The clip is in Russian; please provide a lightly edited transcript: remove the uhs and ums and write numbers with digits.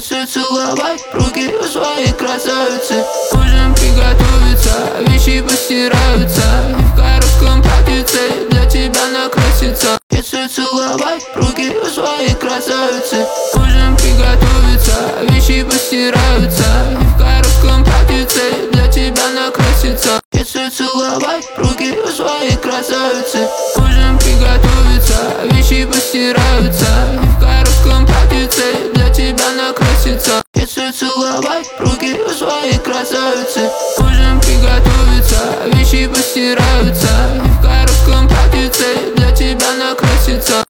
Если целовать руки у своей красавицы. Можем приготовиться, вещи постираются, и в коротком платьице для тебя накраситься. Если целовать руки у своей красавицы. Можем приготовиться, вещи постираются, и в коротком платьице для тебя накраситься. Если целовать руки у своей красавицы. Можем приготовиться, вещи постираются, и в коротком платьице для тебя накраситься. Если целовать руки у своей красавицы. Можем приготовиться, вещи постираются.